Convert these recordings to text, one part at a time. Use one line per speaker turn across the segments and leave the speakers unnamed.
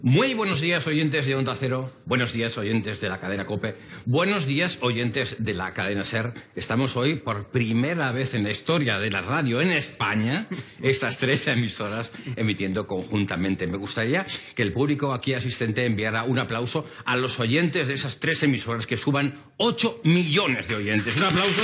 Muy buenos días, oyentes de Onda Cero. Buenos días, oyentes de la cadena COPE. Buenos días, oyentes de la cadena SER. Estamos hoy, por primera vez en la historia de la radio en España, estas tres emisoras emitiendo conjuntamente. Me gustaría que el público aquí asistente enviara un aplauso a los oyentes de esas tres emisoras que suban 8 millones de oyentes. Un aplauso.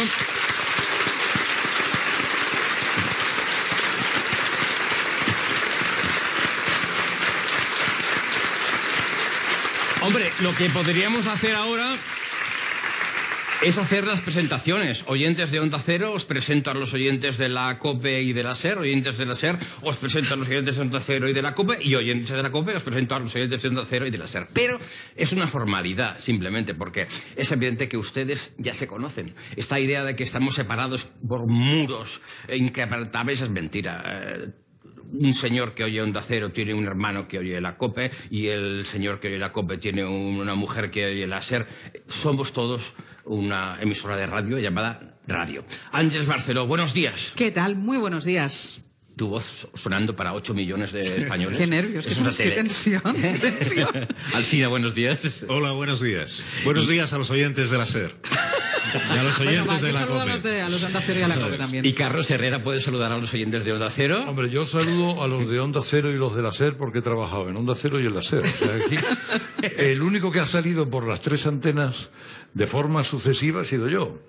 Hombre, lo que podríamos hacer ahora es hacer las presentaciones. Oyentes de Onda Cero, os presento a los oyentes de la COPE y de la SER. Oyentes de la SER, os presento a los oyentes de Onda Cero y de la COPE. Y oyentes de la COPE, os presento a los oyentes de Onda Cero y de la SER. Pero es una formalidad, simplemente, porque es evidente que ustedes ya se conocen. Esta idea de que estamos separados por muros inquebrantables es mentira. Un señor que oye Onda Cero tiene un hermano que oye la COPE y el señor que oye la COPE tiene una mujer que oye la SER. Somos todos una emisora de radio llamada Radio. Ángeles Barceló, buenos días.
¿Qué tal? Muy buenos días.
Tu voz sonando para 8 millones de españoles.
Qué nervios, qué tensión, qué tensión.
Alcina, buenos días.
Hola, buenos días. Buenos días a los oyentes de la SER. Y a los oyentes de la COPE.
A los de Onda Cero y a la COPE también.
Y Carlos Herrera puede saludar a los oyentes de Onda Cero.
Hombre, yo saludo a los de Onda Cero y los de la SER porque he trabajado en Onda Cero y en la SER. O sea, aquí, el único que ha salido por las tres antenas de forma sucesiva ha sido yo.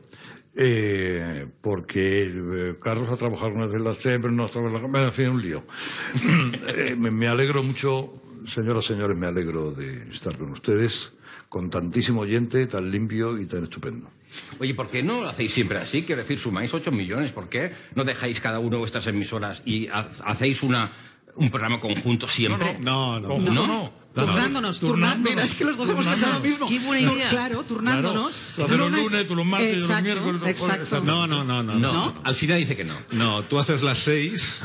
Porque Carlos ha trabajado con el de la SER, pero no ha trabajado con la... En fin, un lío. Me alegro mucho, señoras y señores, me alegro de estar con ustedes, con tantísimo oyente, tan limpio y tan estupendo.
Oye, ¿por qué no lo hacéis siempre así? Quiero decir, sumáis 8 millones. ¿Por qué no dejáis cada uno de vuestras emisoras y hacéis un programa conjunto siempre?
No.
Turnándonos. Mira, es que los dos hemos pensado lo mismo.
Qué buena idea.
Claro, turnándonos.
Claro. Los lunes, tú los martes, yo los miércoles.
Exacto.
No.
Alcina dice que no.
No, tú haces las 6.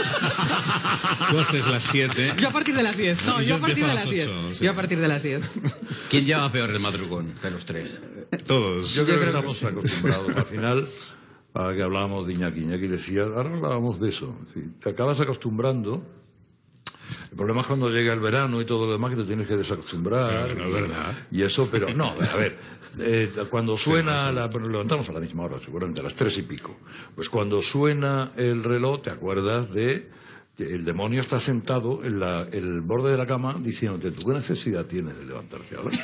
Tú haces las 7.
Yo a partir de las 10. No, yo a partir de las 10. Yo a partir de las 10.
¿Quién lleva peor el madrugón de los tres?
Todos.
Yo creo que estamos acostumbrados. Al final, para que hablábamos de Iñaki decía, ahora hablábamos de eso. Sí, te acabas acostumbrando. El problema es cuando llega el verano y todo lo demás que te tienes que desacostumbrar.
Claro, no es verdad.
Y eso, pero no, a ver, cuando suena, nos levantamos a la misma hora, seguramente a las 3 y pico. Pues cuando suena el reloj, te acuerdas de que el demonio está sentado en el borde de la cama diciéndote, ¿tú qué necesidad tienes de levantarte ahora?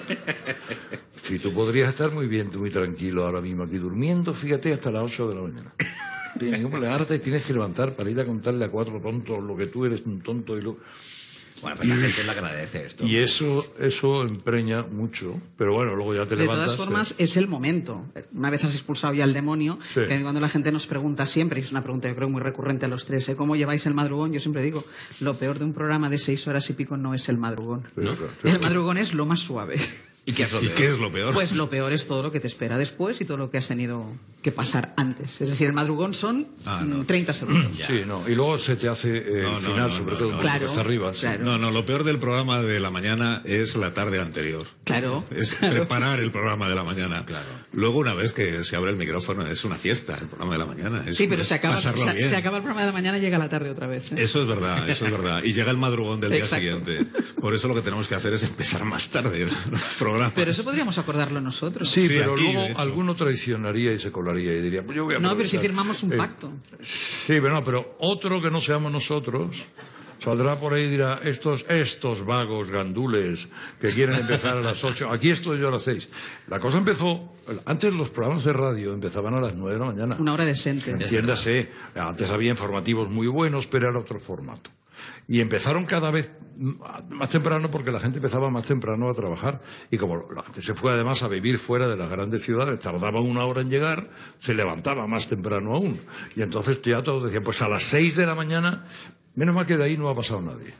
Si tú podrías estar muy bien, muy tranquilo ahora mismo aquí durmiendo, fíjate, hasta las 8 de la mañana. Tienes que levantar para ir a contarle a 4 tontos lo que tú eres un tonto y lo...
Bueno, pues la gente le agradece esto.
Y eso empreña mucho, pero bueno, luego ya te levantas...
De todas formas, es el momento. Una vez has expulsado ya al demonio,
sí.
Que cuando la gente nos pregunta siempre, y es una pregunta yo creo muy recurrente a los tres, ¿cómo lleváis el madrugón? Yo siempre digo, lo peor de un programa de 6 horas y pico no es el madrugón.
¿No?
El madrugón es lo más suave.
¿Y qué es lo peor?
Pues lo peor es todo lo que te espera después y todo lo que has tenido que pasar antes. Es decir, el madrugón son 30 segundos.
Sí, no. Y luego se te hace el final, sobre todo
claro,
arriba.
Claro.
Sí.
No, lo peor del programa de la mañana es la tarde anterior.
Claro.
Es preparar el programa de la mañana.
Claro.
Luego, una vez que se abre el micrófono, es una fiesta el programa de la mañana.
Sí, pero se acaba
bien.
Se acaba el programa de la mañana y llega la tarde otra vez.
Eso es verdad. Y llega el madrugón del día siguiente. Por eso lo que tenemos que hacer es empezar más tarde los programas.
Pero eso podríamos acordarlo nosotros.
Sí, pero
aquí,
luego alguno traicionaría y se colaría y diría, pues yo voy a
no, pero si
aprovechar.
firmamos un pacto.
Sí, pero otro que no seamos nosotros saldrá por ahí y dirá, estos vagos gandules que quieren empezar a las 8, aquí estoy yo a las 6. La cosa empezó, antes los programas de radio empezaban a las 9 de la mañana.
Una hora decente.
Entiéndase, antes había informativos muy buenos, pero era otro formato. Y empezaron cada vez más temprano porque la gente empezaba más temprano a trabajar. Y como la gente se fue además a vivir fuera de las grandes ciudades, tardaba 1 hora en llegar, se levantaba más temprano aún. Y entonces ya todos decían, pues a las 6 de la mañana, menos mal que de ahí no ha pasado nadie.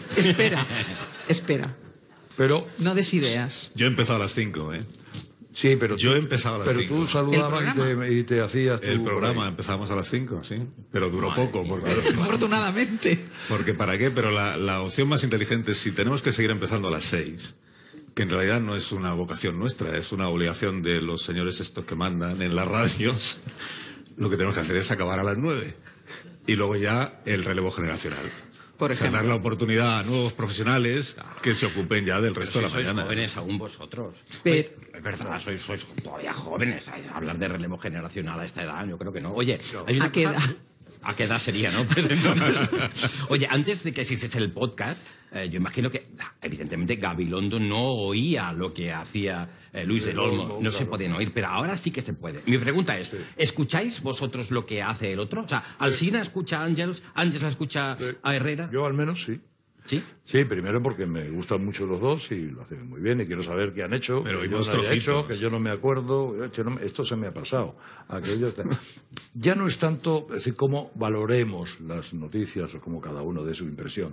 Espera.
Pero
no des ideas.
Yo he empezado a las 5,
Sí, pero
yo he empezado a las 5.
Pero tú saludabas y te hacías...
El programa empezábamos a las 5, sí. Pero duró poco.
Afortunadamente.
Porque ¿para qué? Pero la opción más inteligente es si tenemos que seguir empezando a las 6, que en realidad no es una vocación nuestra, es una obligación de los señores estos que mandan en las radios, lo que tenemos que hacer es acabar a las 9. Y luego ya el relevo generacional.
Por
O sea,
ejemplo.
dar la oportunidad a nuevos profesionales que se ocupen ya del resto de la
sois
mañana.
jóvenes aún vosotros.
Pero-
Es verdad, sois todavía jóvenes. Hablar de relevo generacional a esta edad, yo creo que no. Oye, hay una
¿A qué
cosa-
edad?
¿A qué edad sería, no? Pues entonces- Oye, antes de que existiese el podcast, yo imagino que, evidentemente, Gabilondo no oía lo que hacía Luis del Olmo. No se podían oír, pero ahora sí que se puede. Mi pregunta es, ¿escucháis vosotros lo que hace el otro? O sea, ¿Alsina escucha a Ángels? ¿Ángels escucha a Herrera?
Yo al menos sí.
¿Sí?
Sí, primero porque me gustan mucho los dos y lo hacen muy bien y quiero saber qué han hecho,
Pero
que
oímos
yo no haya
trocitos.
hecho, que yo no me acuerdo, esto se me ha pasado. Ya no es tanto decir cómo valoremos las noticias o cómo cada uno dé su impresión.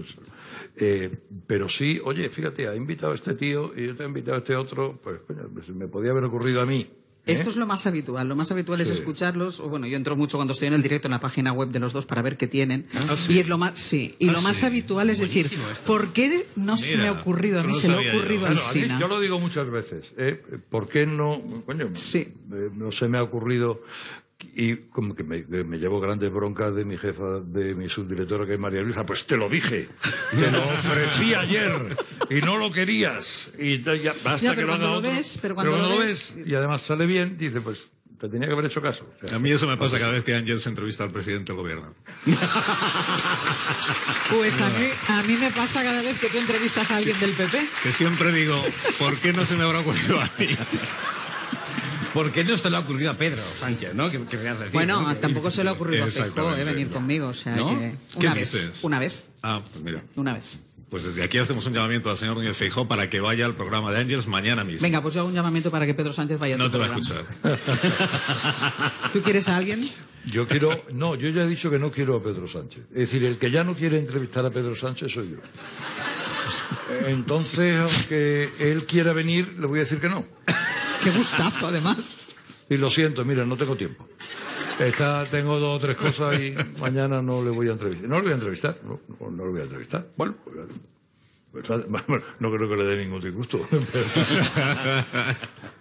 Pero sí, oye, fíjate, ha invitado a este tío y yo te he invitado a este otro, pues coño, me podía haber ocurrido a mí.
Esto es lo más habitual. Lo más habitual es
Sí.
escucharlos. O bueno, yo entro mucho cuando estoy en el directo en la página web de los dos para ver qué tienen.
¿sí?
Y es lo más, sí. Y
Ah,
lo más
sí.
habitual es decir,
Buenísimo esto.
¿por qué no se me
Mira,
ha ocurrido a
esto
mí?
no
Se le
sabía
ha ocurrido
yo.
al
Bueno, a mí,
Sina.
yo lo digo muchas veces. ¿Por qué no? Coño,
Sí.
no se me ha ocurrido. Y como que me llevo grandes broncas de mi jefa, de mi subdirectora, que es María Luisa. Pues te lo dije, te lo ofrecí ayer y no lo querías. Y ya, basta
Ya,
que
pero
lo haga
cuando lo
otro.
ves, pero cuando
cuando
lo
lo
ves-
ves y además sale bien, dice, pues te tenía que haber hecho caso. O sea,
A mí eso me pasa cada vez que Ángel se entrevista al presidente del gobierno.
Pues a mí me pasa cada vez que tú entrevistas a alguien del PP.
Que siempre digo, ¿por qué no se me habrá ocurrido a mí?
¿Por qué no se le ha ocurrido a Pedro Sánchez, no? ¿Qué querrías decir?
Bueno,
¿no?
tampoco se le ha ocurrido a Feijóo
Exactamente.
venir conmigo. O sea,
¿No?
que
¿Qué
una vez.
dices?
Una vez.
Ah, pues mira.
Una vez.
Pues desde aquí hacemos un llamamiento al señor Núñez Feijóo para que vaya al programa de Ángels mañana mismo.
Venga, pues yo hago un llamamiento para que Pedro Sánchez vaya a
No
tu
te va a
programa.
escuchar.
¿Tú quieres a alguien?
yo quiero. No, yo ya he dicho que no quiero a Pedro Sánchez. Es decir, el que ya no quiere entrevistar a Pedro Sánchez soy yo. Entonces, aunque él quiera venir, le voy a decir que no.
Qué gustazo, además.
Y lo siento, mira, no tengo tiempo. Tengo 2 o 3 cosas y mañana no le voy a entrevistar. No le voy a entrevistar, no le voy a entrevistar. Bueno, pues, no creo que le dé ningún disgusto.